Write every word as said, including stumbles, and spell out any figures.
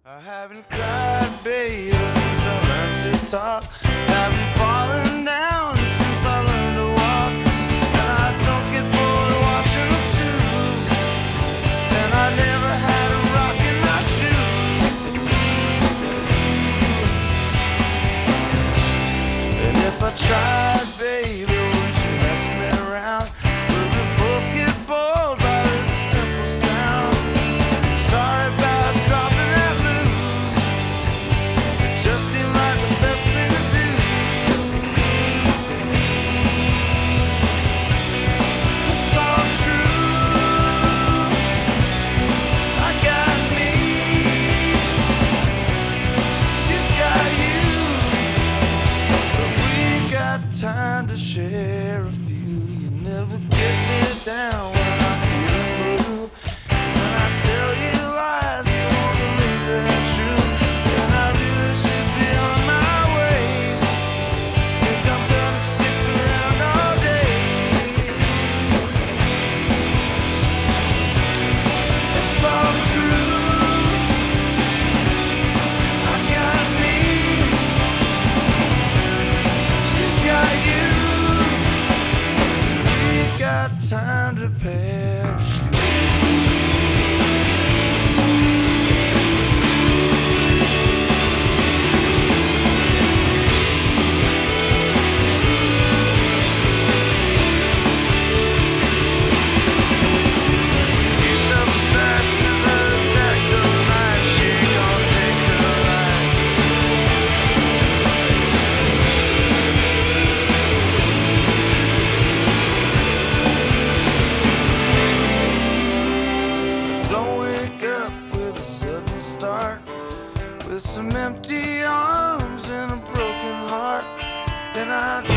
I haven't cried, baby, since I learned to talk. Haven't fallen down since I learned to walk. And I don't get bored watching the tube. And I never had a rock in my shoe. And if I tried, baby, would you mess me around? Would we both get bored by this simple sound? Sorry about dropping that loop. It just seemed like the best thing to do. It's all true. I got me. She's got you. But we got time to share a few. You never get me down when I'm feeling blue. When I tell you lies, you won't believe they're true. And I really should be on my way. Think I'm gonna stick around all day. It's all true. I got me. She's got you. We got time to parachute. She's obsessed with her neck tonight. She gon' take her life. Don't wake up with a sudden start, with some empty arms and a broken heart. And I